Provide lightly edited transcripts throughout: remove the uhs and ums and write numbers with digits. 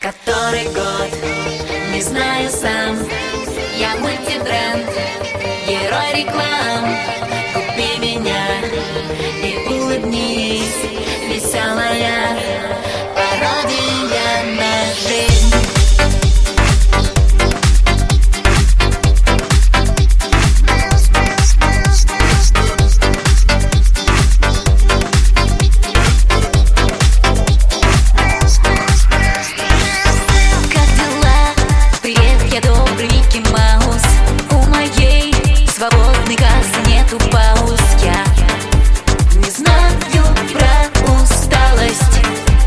Который год, не знаю сам. Я мультибренд, герой реклам. Купи меня и улыбнись, веселая пародия на жизнь. Свободный газ, нету пауз. Я не знаю про усталость.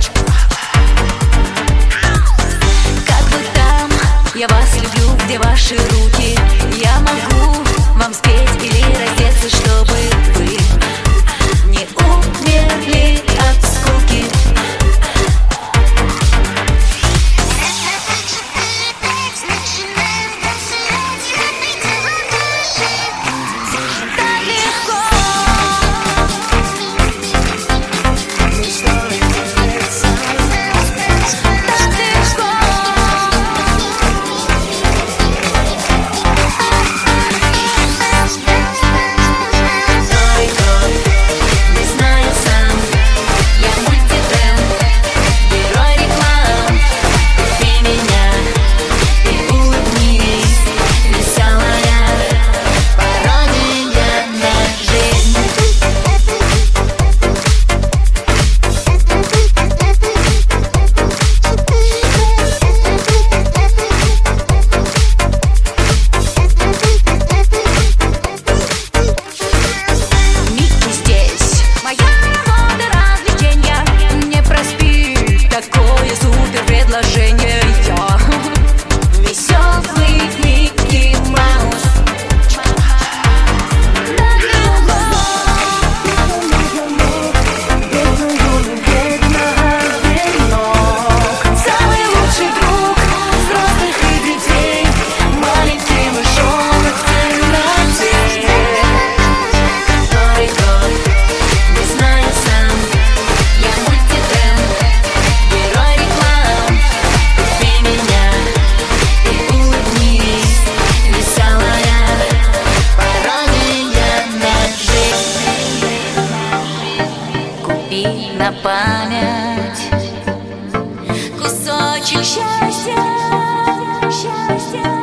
Как вы там? Я вас люблю, где ваши руки? Я могу вам спеть или раздеться, чтобы вы не умерли от скуки. Такое супер предложение. Я веселый Микки Маус. Самый лучший друг взрослых и детей, маленький мышонок в темноте. Который год, не знаю сам. Я мультибренд, герой реклам. Купи меня и улыбнись, веселая пародия на жизнь. Купи на память кусочек счастья, счастья.